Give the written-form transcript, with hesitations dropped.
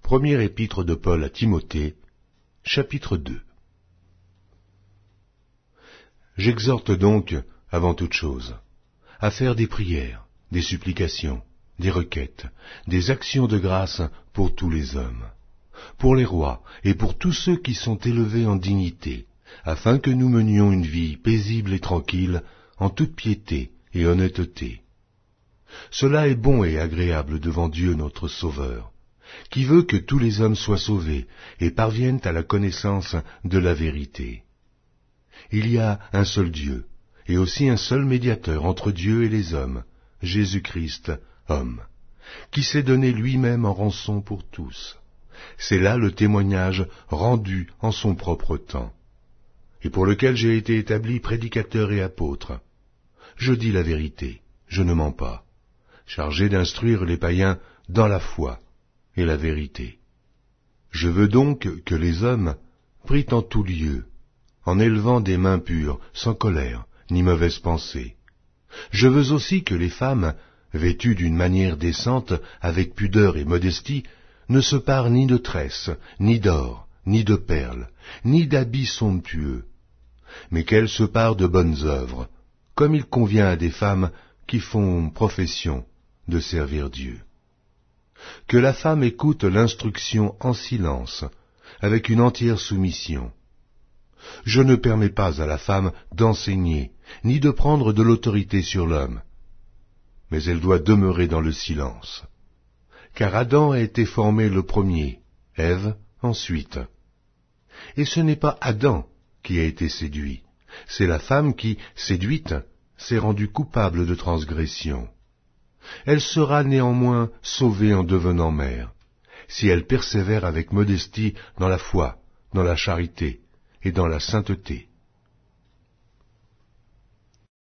Première épître de Paul à Timothée, chapitre 2. J'exhorte donc, avant toute chose, à faire des prières, des supplications, des requêtes, des actions de grâce pour tous les hommes, pour les rois et pour tous ceux qui sont élevés en dignité, afin que nous menions une vie paisible et tranquille, en toute piété et honnêteté. Cela est bon et agréable devant Dieu notre Sauveur, qui veut que tous les hommes soient sauvés et parviennent à la connaissance de la vérité. Il y a un seul Dieu, et aussi un seul médiateur entre Dieu et les hommes, Jésus-Christ, homme, qui s'est donné lui-même en rançon pour tous. C'est là le témoignage rendu en son propre temps, et pour lequel j'ai été établi prédicateur et apôtre. Je dis la vérité, je ne mens pas, chargé d'instruire les païens dans la foi et la vérité. Je veux donc que les hommes prient en tout lieu, en élevant des mains pures, sans colère, ni mauvaise pensée. Je veux aussi que les femmes, vêtues d'une manière décente, avec pudeur et modestie, ne se parent ni de tresses, ni d'or, ni de perles, ni d'habits somptueux, mais qu'elles se parent de bonnes œuvres, comme il convient à des femmes qui font profession de servir Dieu. Que la femme écoute l'instruction en silence, avec une entière soumission. Je ne permets pas à la femme d'enseigner, ni de prendre de l'autorité sur l'homme, mais elle doit demeurer dans le silence. Car Adam a été formé le premier, Ève ensuite. Et ce n'est pas Adam qui a été séduit, c'est la femme qui, séduite, s'est rendue coupable de transgression. Elle sera néanmoins sauvée en devenant mère, si elle persévère avec modestie dans la foi, dans la charité et dans la sainteté.